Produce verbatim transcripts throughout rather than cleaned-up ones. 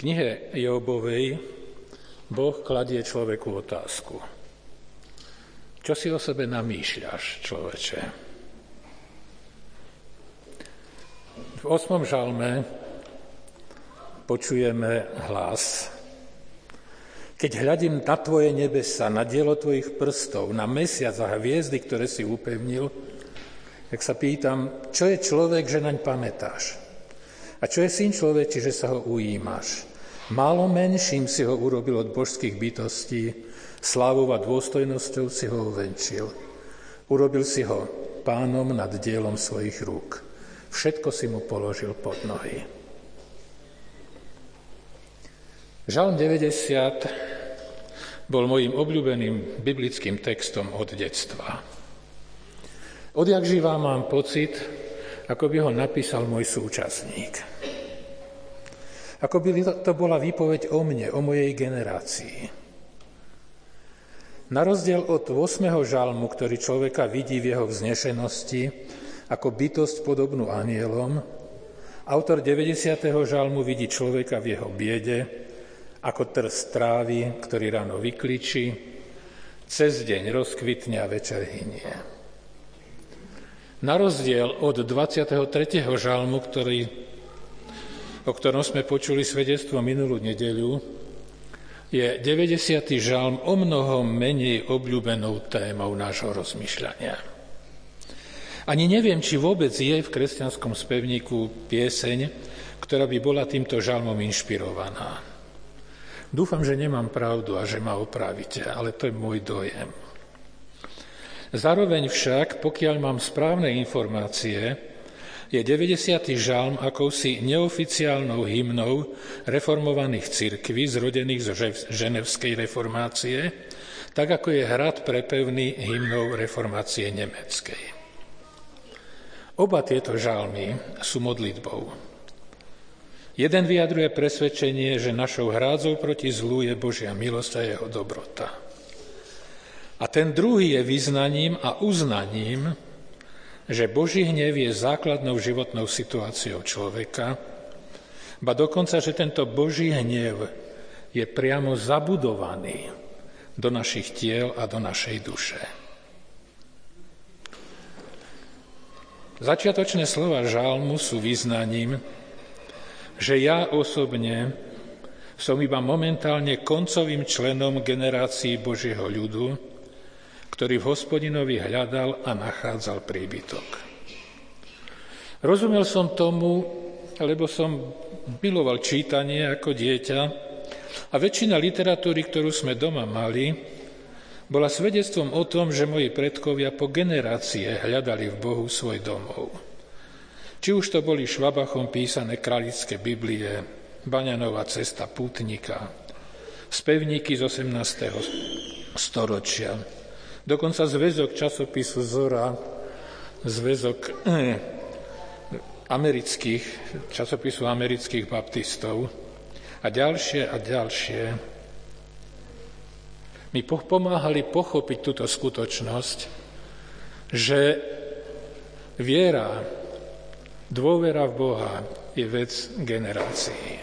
knihe Jobovej Boh kladie človeku otázku. Čo si o sebe namýšľaš, človeče? V ôsmom žalme počujeme hlas. Keď hľadím na tvoje nebesa, na dielo tvojich prstov, na mesiac a hviezdy, ktoré si upevnil, tak sa pýtam, čo je človek, že naň pamätáš? A čo je syn človeči, že sa ho ujímaš? Málo menším si ho urobil od božských bytostí, slávou a dôstojnosťou si ho uvenčil. Urobil si ho pánom nad dielom svojich rúk. Všetko si mu položil pod nohy. Žalm deväťdesiat bol mojím obľúbeným biblickým textom od detstva. Odjak živá mám pocit, ako by ho napísal môj súčasník. Ako by to bola výpoveď o mne, o mojej generácii. Na rozdiel od ôsmeho žalmu, ktorý človeka vidí v jeho vznešenosti ako bytosť podobnú anielom, autor deväťdesiateho žalmu vidí človeka v jeho biede ako trst trávy, ktorý ráno vykličí, cez deň rozkvitne a večer hynie. Na rozdiel od dvadsiateho tretieho žalmu, ktorý o ktorom sme počuli svedectvo minulú nedeľu, je deväťdesiaty žalm o mnoho menej obľúbenou témou nášho rozmýšľania. Ani neviem, či vôbec je v kresťanskom spevníku pieseň, ktorá by bola týmto žalmom inšpirovaná. Dúfam, že nemám pravdu a že ma opravíte, ale to je môj dojem. Zároveň však, pokiaľ mám správne informácie, je deväťdesiaty žalm akousi neoficiálnou hymnou reformovaných cirkví, zrodených zo ženevskej reformácie, tak ako je hrad prepevný hymnou reformácie nemeckej. Oba tieto žalmy sú modlitbou. Jeden vyjadruje presvedčenie, že našou hrádzou proti zlu je Božia milosť a jeho dobrota. A ten druhý je vyznaním a uznaním, že Boží hnev je základnou životnou situáciou človeka, ba dokonca, že tento Boží hnev je priamo zabudovaný do našich tiel a do našej duše. Začiatočné slova žalmu sú vyznaním, že ja osobne som iba momentálne koncovým členom generácií Božieho ľudu, ktorý v Hospodinovi hľadal a nachádzal príbytok. Rozumel som tomu, lebo som miloval čítanie ako dieťa a väčšina literatúry, ktorú sme doma mali, bola svedectvom o tom, že moji predkovia po generácie hľadali v Bohu svoj domov. Či už to boli Švabachom písané kráľovské Biblie, Baňanova cesta pútnika, spevníky z osemnásteho storočia, dokonca zväzok časopisu Zora, zväzok eh, amerických, časopisu amerických baptistov a ďalšie a ďalšie mi pomáhali pochopiť túto skutočnosť, že viera, dôvera v Boha je vec generácií.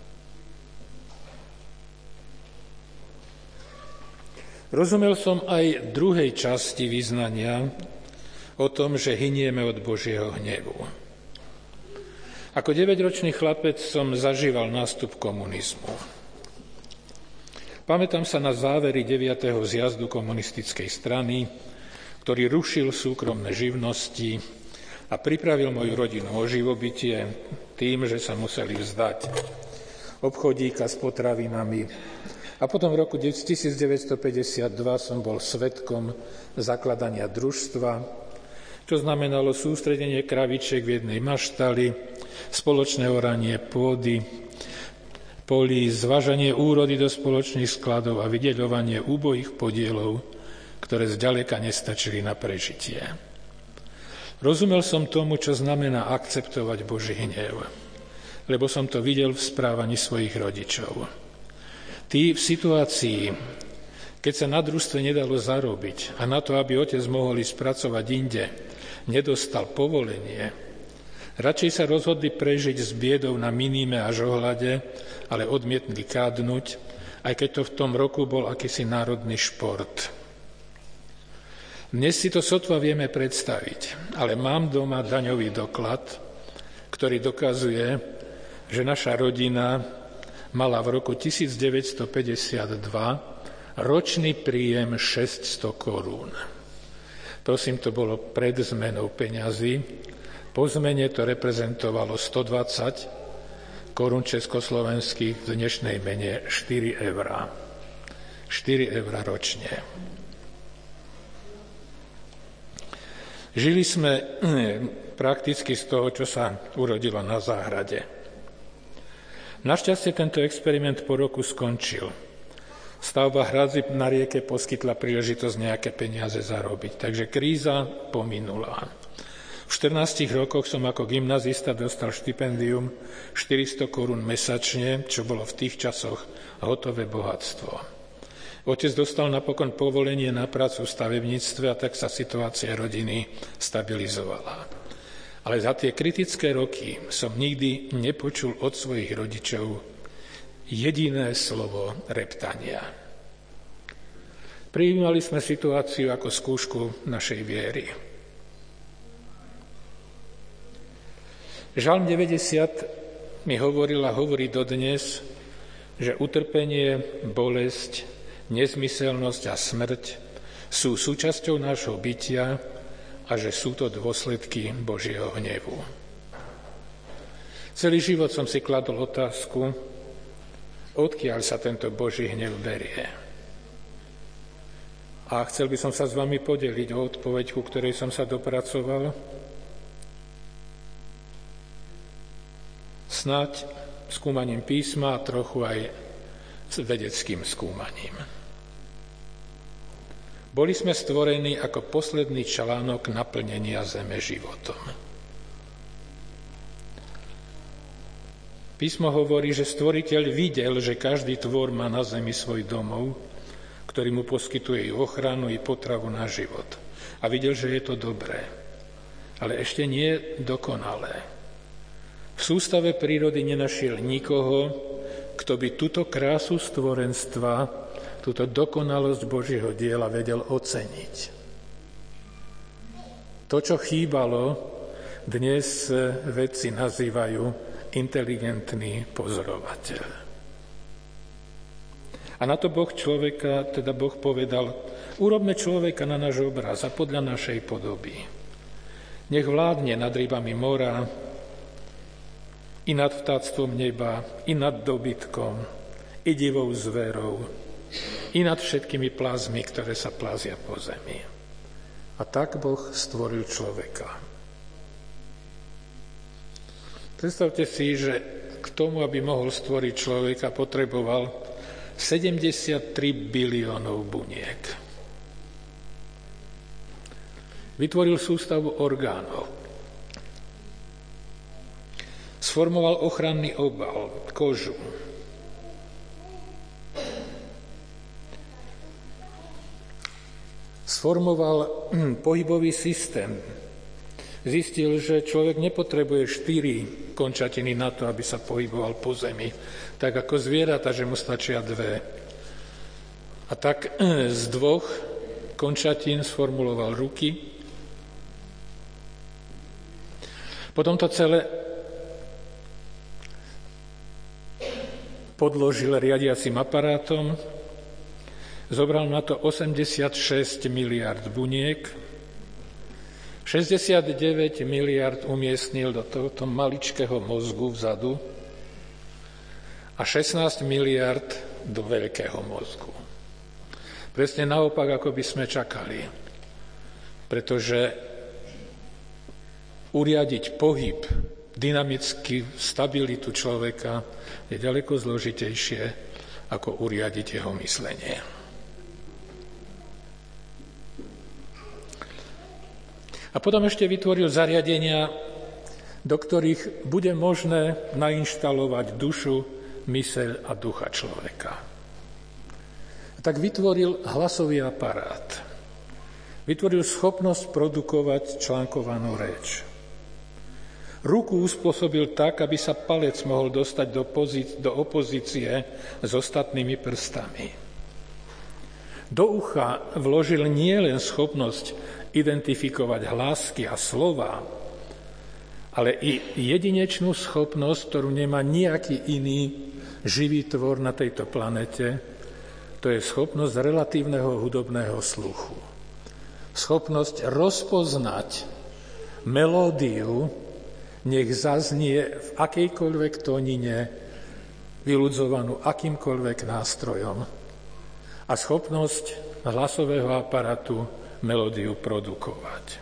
Rozumel som aj druhej časti vyznania o tom, že hynieme od Božieho hnevu. Ako deväťročný chlapec som zažíval nástup komunizmu. Pamätám sa na závery deviateho zjazdu komunistickej strany, ktorý rušil súkromné živnosti a pripravil moju rodinu o živobytie tým, že sa museli vzdať obchodíka s potravinami. A potom v roku tisícdeväťstopäťdesiatdva som bol svedkom zakladania družstva, čo znamenalo sústredenie kravičiek v jednej maštali, spoločné oranie pôdy, polí, zvážanie úrody do spoločných skladov a vydeľovanie úbohých podielov, ktoré zďaleka nestačili na prežitie. Rozumel som tomu, čo znamená akceptovať Boží hnev, lebo som to videl v správaní svojich rodičov. Tí v situácii, keď sa na družstve nedalo zarobiť a na to, aby otec mohol ísť pracovať inde, nedostal povolenie Radšej sa rozhodli prežiť s biedou na minime a žohľade, ale odmietli kádnuť, aj keď to v tom roku bol akýsi národný šport. Dnes si to sotva vieme predstaviť, ale mám doma daňový doklad, ktorý dokazuje, že naša rodina mala v roku devätnásťstopäťdesiatdva ročný príjem šesťsto korún. Prosím, to bolo pred zmenou peňazí. Po zmene to reprezentovalo stodvadsať korún československých, v dnešnej mene štyri eurá. štyri eurá ročne. Žili sme prakticky z toho, čo sa urodilo na záhrade. Našťastie tento experiment po roku skončil. Stavba hradzy na rieke poskytla príležitosť nejaké peniaze zarobiť, takže kríza pominula. V štrnástich rokoch som ako gymnazista dostal štipendium štyristo korún mesačne, čo bolo v tých časoch hotové bohatstvo. Otec dostal napokon povolenie na prácu v stavebníctve a tak sa situácia rodiny stabilizovala. Ale za tie kritické roky som nikdy nepočul od svojich rodičov jediné slovo reptania. Prijímali sme situáciu ako skúšku našej viery. Žalm deväťdesiat mi hovoril a hovorí dodnes, že utrpenie, bolesť, nezmyselnosť a smrť sú súčasťou nášho bytia a že sú to dôsledky Božieho hnevu. Celý život som si kladol otázku, odkiaľ sa tento Boží hnev berie. A chcel by som sa s vami podeliť o odpoveď, ku ktorej som sa dopracoval, snáď skúmaním písma a trochu aj s vedeckým skúmaním. Boli sme stvorení ako posledný článok naplnenia zeme životom. Písmo hovorí, že stvoriteľ videl, že každý tvor má na zemi svoj domov, ktorý mu poskytuje i ochranu, i potravu na život. A videl, že je to dobré, ale ešte nie dokonalé. V sústave prírody nenašiel nikoho, kto by túto krásu stvorenstva, túto dokonalosť Božieho diela vedel oceniť. To, čo chýbalo, dnes vedci nazývajú inteligentný pozorovateľ. A na to Boh človeka, teda Boh povedal, urobme človeka na náš obraz a podľa našej podoby. Nech vládne nad rybami mora, i nad vtáctvom neba, i nad dobytkom, i divou zverou, i nad všetkými plazmy, ktoré sa plazia po zemi. A tak Boh stvoril človeka. Predstavte si, že k tomu, aby mohol stvoriť človeka, potreboval sedemdesiattri biliónov buniek. Vytvoril sústavu orgánov. Sformoval ochranný obal, kožu. Sformoval pohybový systém. Zistil, že človek nepotrebuje štyri končatiny na to, aby sa pohyboval po zemi, tak ako zvieratá, že mu stačia dve. A tak z dvoch končatín sformuloval ruky. Potom to celé podložil riadiacim aparátom, zobral na to osemdesiatšesť miliárd buniek, šesťdesiatdeväť miliárd umiestnil do tohto maličkého mozgu vzadu a šestnásť miliárd do veľkého mozgu. Presne naopak, ako by sme čakali. Pretože uriadiť pohyb, dynamickú stabilitu človeka je ďaleko zložitejšie, ako uriadiť jeho myslenie. A potom ešte vytvoril zariadenia, do ktorých bude možné nainštalovať dušu, myseľ a ducha človeka. A tak vytvoril hlasový aparát. Vytvoril schopnosť produkovať článkovanú reč. Ruku uspôsobil tak, aby sa palec mohol dostať do, pozí- do opozície s ostatnými prstami. Do ucha vložil nielen schopnosť identifikovať hlásky a slová, ale i jedinečnú schopnosť, ktorú nemá nejaký iný živý tvor na tejto planete, to je schopnosť relatívneho hudobného sluchu. Schopnosť rozpoznať melódiu, nech zaznie v akejkoľvek tónine, vyľudzovanú akýmkoľvek nástrojom, a schopnosť hlasového aparátu melódiu produkovať.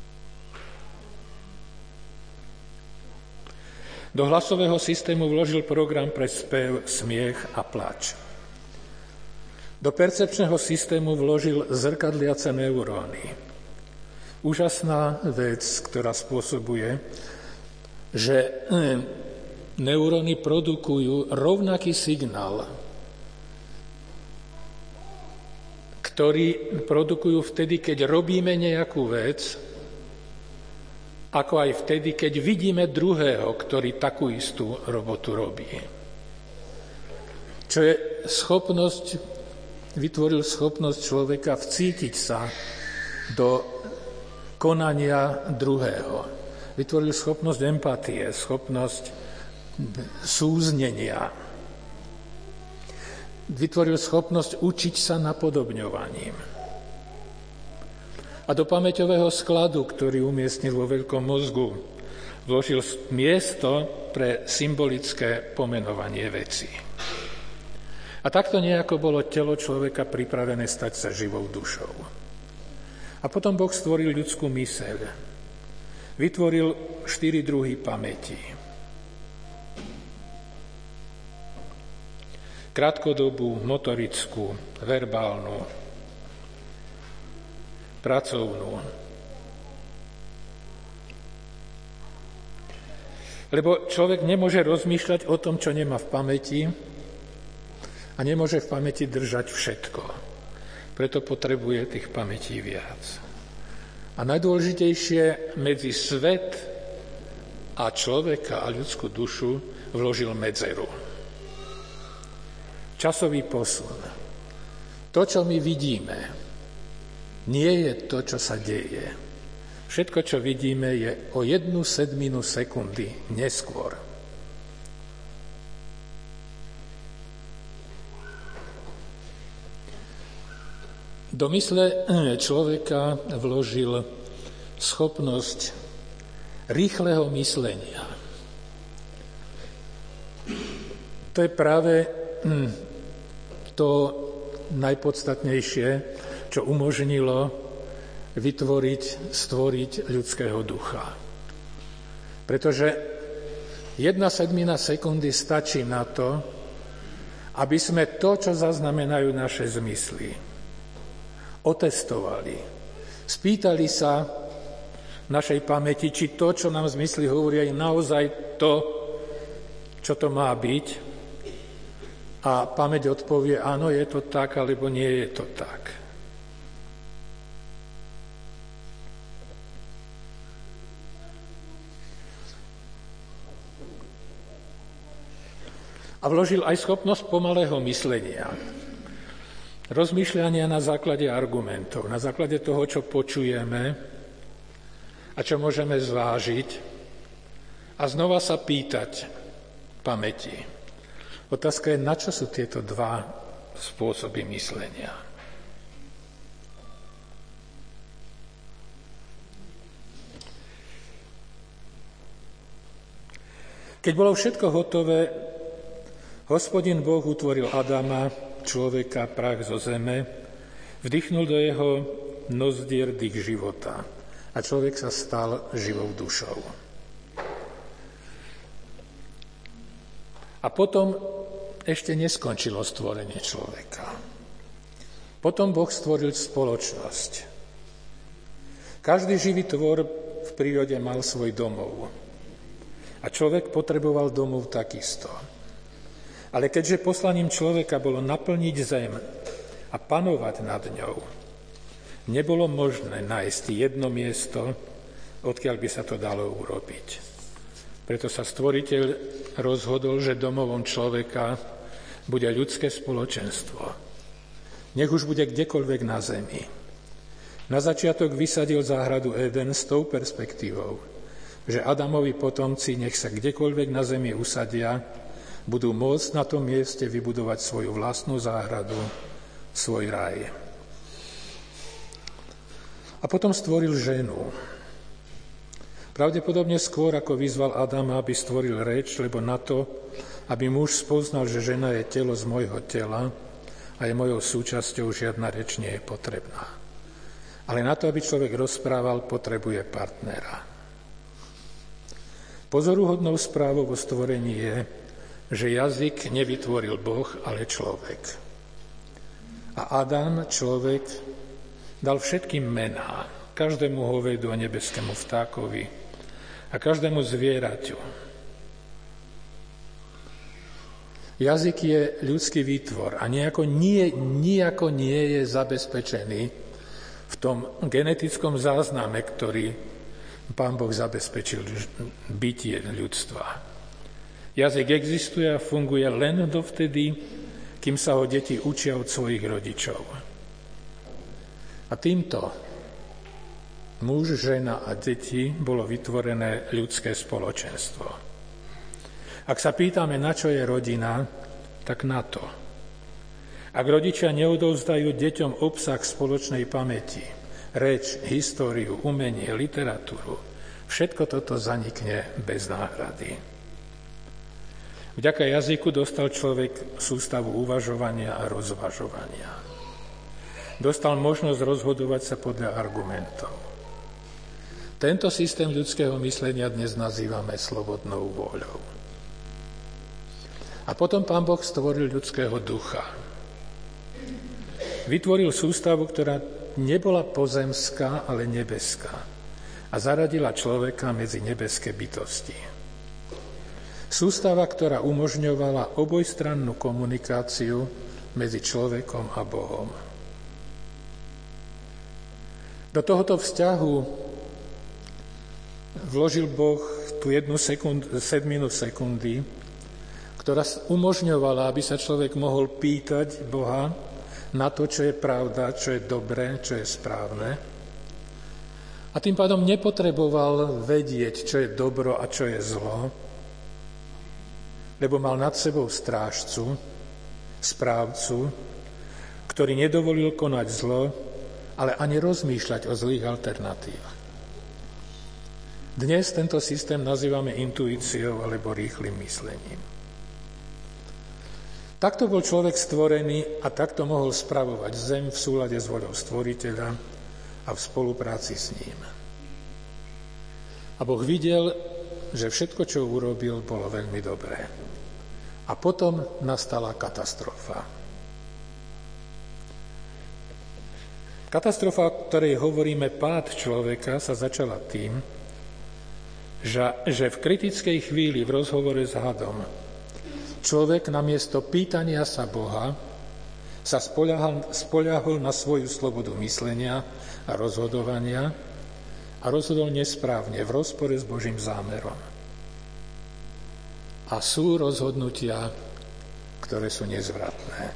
Do hlasového systému vložil program pre spev, smiech a plač. Do percepčného systému vložil zrkadliace neuróny. Úžasná vec, ktorá spôsobuje, že neuróny produkujú rovnaký signál, ktorý produkujú vtedy, keď robíme nejakú vec, ako aj vtedy, keď vidíme druhého, ktorý takú istú robotu robí. Čo je schopnosť, vytvoril schopnosť človeka vcítiť sa do konania druhého. Vytvoril schopnosť empatie, schopnosť súznenia. Vytvoril schopnosť učiť sa napodobňovaním. A do pamäťového skladu, ktorý umiestnil vo veľkom mozgu, vložil miesto pre symbolické pomenovanie vecí. A takto nejako bolo telo človeka pripravené stať sa živou dušou. A potom Boh stvoril ľudskú myseľ. Vytvoril štyri druhy pamäti. Krátkodobú, motorickú, verbálnu, pracovnú. Lebo človek nemôže rozmýšľať o tom, čo nemá v pamäti, a nemôže v pamäti držať všetko. Preto potrebuje tých pamätí viac. A najdôležitejšie, medzi svet a človeka a ľudskú dušu vložil medzeru. Časový posun. To, čo my vidíme, nie je to, čo sa deje. Všetko, čo vidíme, je o jednu sedminu sekundy neskôr. Do mysle človeka vložil schopnosť rýchleho myslenia. To je práve to najpodstatnejšie, čo umožnilo vytvoriť, stvoriť ľudského ducha. Pretože jedna sedmina sekundy stačí na to, aby sme to, čo zaznamenajú naše zmysly, otestovali. Spýtali sa v našej pamäti, či to, čo nám zmysly hovoria, je naozaj to, čo to má byť. A pamäť odpovie, áno, je to tak, alebo nie je to tak. A vložil aj schopnosť pomalého myslenia. Rozmýšľania na základe argumentov, na základe toho, čo počujeme a čo môžeme zvážiť a znova sa pýtať pamäti. Otázka je, na čo sú tieto dva spôsoby myslenia. Keď bolo všetko hotové, Hospodin Boh utvoril Adama, človeka, prach zo zeme, vdychnul do jeho nozdier dých života a človek sa stal živou dušou. A potom ešte neskončilo stvorenie človeka. Potom Boh stvoril spoločnosť. Každý živý tvor v prírode mal svoj domov. A človek potreboval domov takisto. Ale keďže poslaním človeka bolo naplniť zem a panovať nad ňou, nebolo možné nájsť jedno miesto, odkiaľ by sa to dalo urobiť. Preto sa Stvoriteľ rozhodol, že domovom človeka bude ľudské spoločenstvo. Nech už bude kdekoľvek na zemi. Na začiatok vysadil záhradu Eden s tou perspektívou, že Adamovi potomci, nech sa kdekoľvek na zemi usadia, budú môcť na tom mieste vybudovať svoju vlastnú záhradu, svoj raj. A potom stvoril ženu. Pravdepodobne skôr, ako vyzval Adama, aby stvoril reč, lebo na to, aby muž spoznal, že žena je telo z môjho tela a je mojou súčasťou, žiadna reč nie je potrebná. Ale na to, aby človek rozprával, potrebuje partnera. Pozoruhodnou správou o stvorení je, že jazyk nevytvoril Boh, ale človek. A Adam, človek, dal všetkým mená, každému hovedu a nebeskému vtákovi a každému zvieraťu. Jazyk je ľudský výtvor a nejako nie, nejako nie je zabezpečený v tom genetickom zázname, ktorý Pán Boh zabezpečil bytie ľudstva. Jazyk existuje a funguje len dovtedy, kým sa ho deti učia od svojich rodičov. A týmto muž, žena a deti bolo vytvorené ľudské spoločenstvo. Ak sa pýtame, na čo je rodina, tak na to. Ak rodičia neodovzdajú deťom obsah spoločnej pamäti, reč, históriu, umenie, literatúru, všetko toto zanikne bez náhrady. Vďaka jazyku dostal človek sústavu uvažovania a rozvažovania. Dostal možnosť rozhodovať sa podľa argumentov. Tento systém ľudského myslenia dnes nazývame slobodnou vôľou. A potom Pán Boh stvoril ľudského ducha. Vytvoril sústavu, ktorá nebola pozemská, ale nebeská a zaradila človeka medzi nebeské bytosti. Sústava, ktorá umožňovala obojstrannú komunikáciu medzi človekom a Bohom. Do tohoto vzťahu vložil Boh tú jednu sekund, sedminu sekundy, ktorá umožňovala, aby sa človek mohol pýtať Boha na to, čo je pravda, čo je dobré, čo je správne. A tým pádom nepotreboval vedieť, čo je dobro a čo je zlo, lebo mal nad sebou strážcu, správcu, ktorý nedovolil konať zlo, ale ani rozmýšľať o zlých alternatívach. Dnes tento systém nazývame intuíciou alebo rýchlym myslením. Takto bol človek stvorený a takto mohol spravovať zem v súlade s voľou Stvoriteľa a v spolupráci s ním. A Boh videl, že všetko, čo urobil, bolo veľmi dobré. A potom nastala katastrofa. Katastrofa, o ktorej hovoríme pád človeka, sa začala tým, že, že v kritickej chvíli v rozhovore s hadom človek namiesto pýtania sa Boha sa spoľahol, spoľahol na svoju slobodu myslenia a rozhodovania a rozhodol nesprávne, v rozpore s Božím zámerom. A sú rozhodnutia, ktoré sú nezvratné.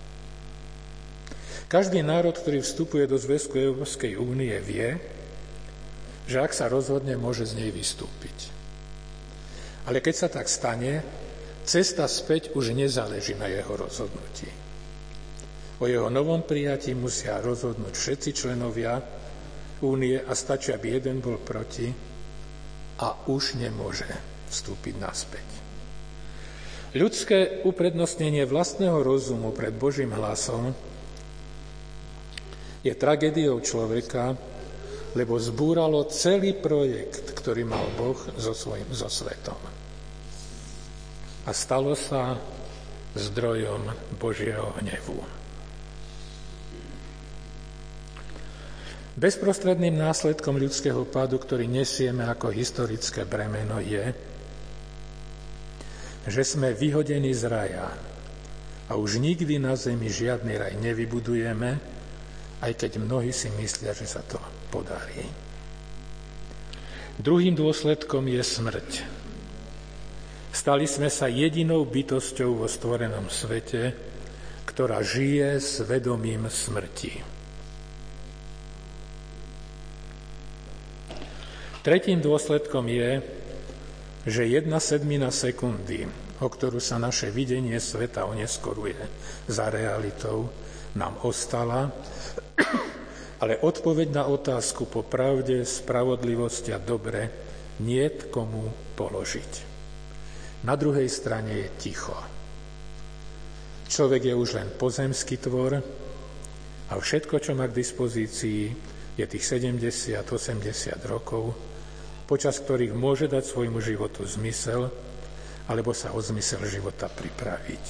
Každý národ, ktorý vstupuje do zväzku Európskej únie, vie, že ak sa rozhodne, môže z nej vystúpiť. Ale keď sa tak stane, cesta späť už nezáleží na jeho rozhodnutí. O jeho novom prijatí musia rozhodnúť všetci členovia únie a stačí, aby jeden bol proti a už nemôže vstúpiť naspäť. Ľudské uprednostnenie vlastného rozumu pred Božím hlasom je tragédiou človeka, lebo zbúralo celý projekt, ktorý mal Boh so svojím so svetom. A stalo sa zdrojom Božieho hnevu. Bezprostredným následkom ľudského pádu, ktorý nesieme ako historické bremeno, je, že sme vyhodení z raja a už nikdy na zemi žiadny raj nevybudujeme, aj keď mnohí si myslia, že sa to podarí. Druhým dôsledkom je smrť. Stali sme sa jedinou bytosťou vo stvorenom svete, ktorá žije s vedomím smrti. Tretím dôsledkom je, že jedna sedmina sekundy, o ktorú sa naše videnie sveta oneskoruje za realitou, nám ostala, ale odpoveď na otázku po pravde, spravodlivosti a dobre niet komu položiť. Na druhej strane je ticho. Človek je už len pozemský tvor a všetko, čo má k dispozícii, je tých sedemdesiat osemdesiat rokov, počas ktorých môže dať svojmu životu zmysel, alebo sa o zmysel života pripraviť.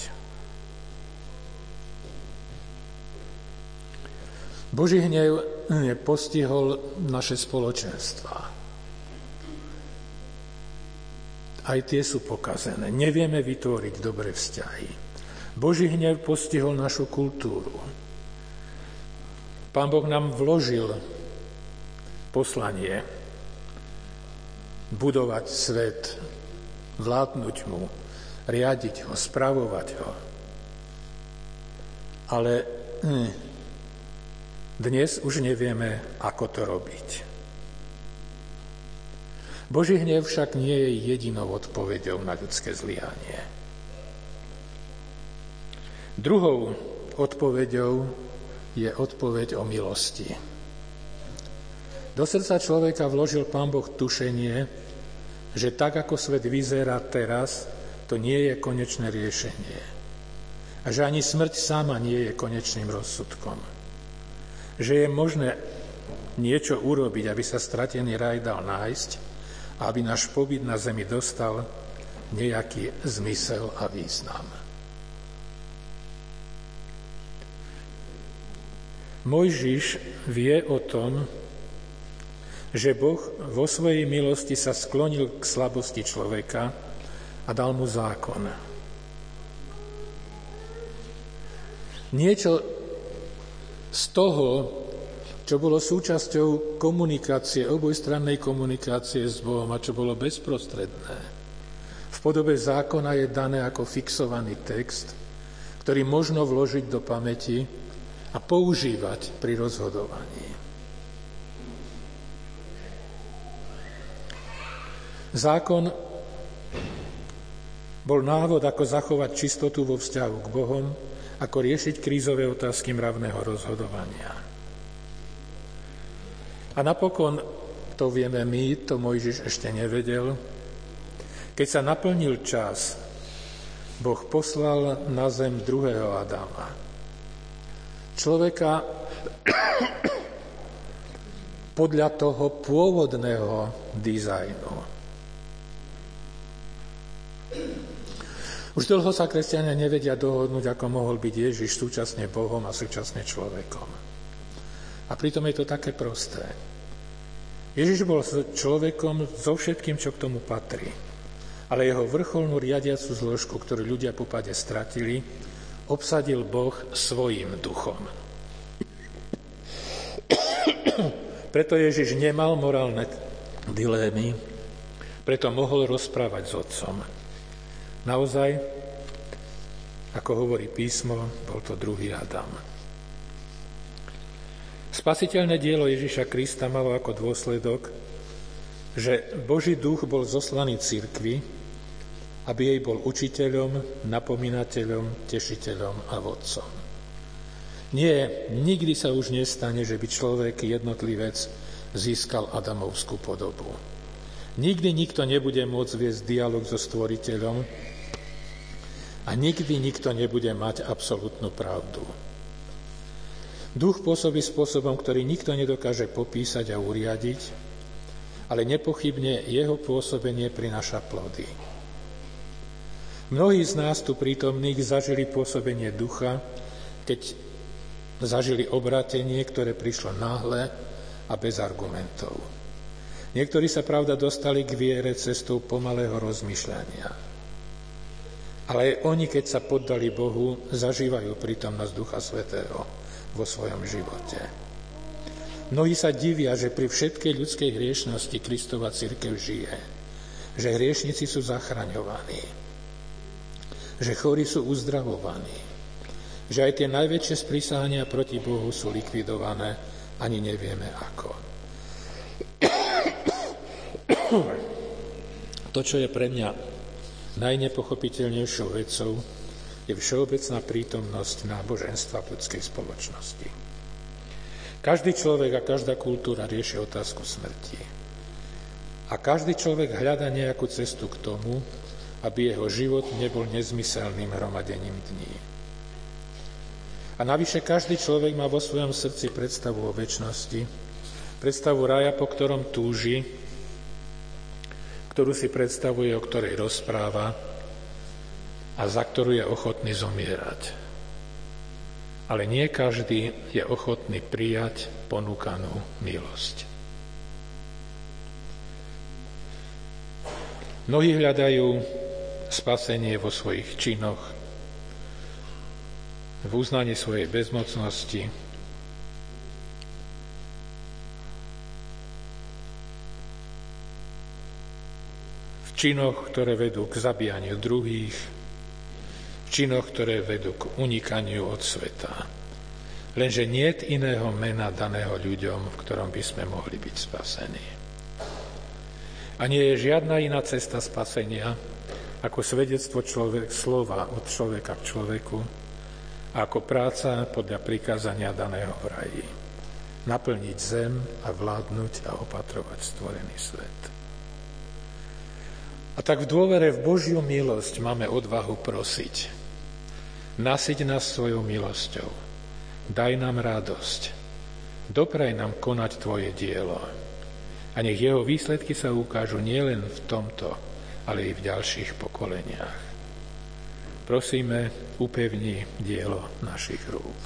Boží hnev postihol naše spoločenstvá. Aj tie sú pokazené. Nevieme vytvoriť dobré vzťahy. Boží hnev postihol našu kultúru. Pán Boh nám vložil poslanie budovať svet, vládnuť mu, riadiť ho, spravovať ho. Ale hm, dnes už nevieme, ako to robiť. Boží hnev však nie je jedinou odpoveďou na ľudské zlyhanie. Druhou odpoveďou je odpoveď o milosti. Do srdca človeka vložil Pán Boh tušenie, že tak, ako svet vyzerá teraz, to nie je konečné riešenie. A že ani smrť sama nie je konečným rozsudkom. Že je možné niečo urobiť, aby sa stratený raj dal nájsť a aby náš pobyt na zemi dostal nejaký zmysel a význam. Mojžiš vie o tom, že Boh vo svojej milosti sa sklonil k slabosti človeka a dal mu zákon. Niečo z toho, čo bolo súčasťou komunikácie, obojstrannej komunikácie s Bohom a čo bolo bezprostredné, v podobe zákona je dané ako fixovaný text, ktorý možno vložiť do pamäti a používať pri rozhodovaní. Zákon bol návod, ako zachovať čistotu vo vzťahu k Bohom, ako riešiť krízové otázky mravného rozhodovania. A napokon, to vieme my, to Mojžiš ešte nevedel, keď sa naplnil čas, Boh poslal na zem druhého Adama. Človeka podľa toho pôvodného dizajnu. Už dlho sa kresťania nevedia dohodnúť, ako mohol byť Ježiš súčasne Bohom a súčasne človekom. A pritom je to také prosté. Ježiš bol človekom so všetkým, čo k tomu patrí. Ale jeho vrcholnú riadiacu zložku, ktorú ľudia po páde stratili, obsadil Boh svojím duchom. Preto Ježiš nemal morálne dilémy, preto mohol rozprávať s Otcom. Naozaj, ako hovorí písmo, bol to druhý Adam. Spasiteľné dielo Ježiša Krista malo ako dôsledok, že Boží duch bol zoslaný cirkvi, aby jej bol učiteľom, napomínateľom, tešiteľom a vodcom. Nie, nikdy sa už nestane, že by človek, jednotlivec, získal Adamovskú podobu. Nikdy nikto nebude môcť viesť dialog so Stvoriteľom a nikdy nikto nebude mať absolútnu pravdu. Duch pôsobí spôsobom, ktorý nikto nedokáže popísať a uriadiť, ale nepochybne jeho pôsobenie prináša plody. Mnohí z nás tu prítomných zažili pôsobenie ducha, keď zažili obrátenie, ktoré prišlo náhle a bez argumentov. Niektorí sa, pravda, dostali k viere cestou pomalého rozmýšľania. Ale aj oni, keď sa poddali Bohu, zažívajú prítomnosť Ducha Svätého vo svojom živote. Mnohí sa divia, že pri všetkej ľudskej hriešnosti Kristova cirkev žije. že hriešnici sú zachraňovaní, že chorí sú uzdravovaní, že aj tie najväčšie sprísahania proti Bohu sú likvidované, ani nevieme ako. To, čo je pre mňa najnepochopiteľnejšou vecou, je všeobecná prítomnosť náboženstva v ľudskej spoločnosti. Každý človek a každá kultúra rieši otázku smrti. A každý človek hľadá nejakú cestu k tomu, aby jeho život nebol nezmyselným hromadením dní. A navyše každý človek má vo svojom srdci predstavu o večnosti, predstavu raja, po ktorom túži, ktorú si predstavuje, o ktorej rozpráva a za ktorú je ochotný zomierať. Ale nie každý je ochotný prijať ponúkanú milosť. Mnohí hľadajú spasenie vo svojich činoch, v uznaní svojej bezmocnosti, v činoch, ktoré vedú k zabíjaniu druhých, v činoch, ktoré vedú k unikaniu od sveta. Lenže niet iného mena daného ľuďom, v ktorom by sme mohli byť spasení. A nie je žiadna iná cesta spasenia, ako svedectvo človek, slova od človeka k človeku, ako práca podľa prikázania daného v raji. Naplniť zem a vládnuť a opatrovať stvorený svet. A tak v dôvere v Božiu milosť máme odvahu prosiť. Nasyť nás svojou milosťou. Daj nám radosť. Dopraj nám konať Tvoje dielo. A nech jeho výsledky sa ukážu nielen v tomto, ale i v ďalších pokoleniach. Prosíme, upevni dielo našich rúk.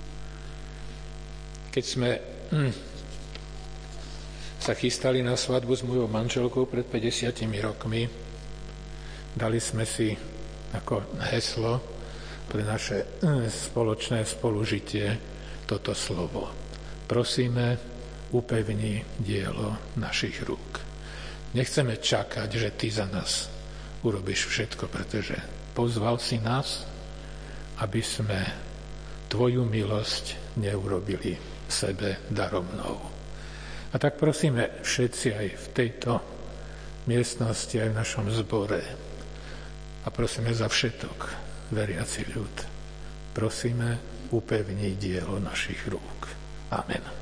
Keď sme hm, sa chystali na svadbu s mojou manželkou pred päťdesiatimi rokmi, dali sme si ako heslo pre naše hm, spoločné spolužitie toto slovo. Prosíme, upevni dielo našich rúk. Nechceme čakať, že ty za nás urobíš všetko, pretože pozval si nás, aby sme tvoju milosť neurobili sebe daromnou. A tak prosíme všetci aj v tejto miestnosti, aj v našom zbore a prosíme za všetok veriaci ľud. Prosíme, upevni dielo našich rúk. Amen.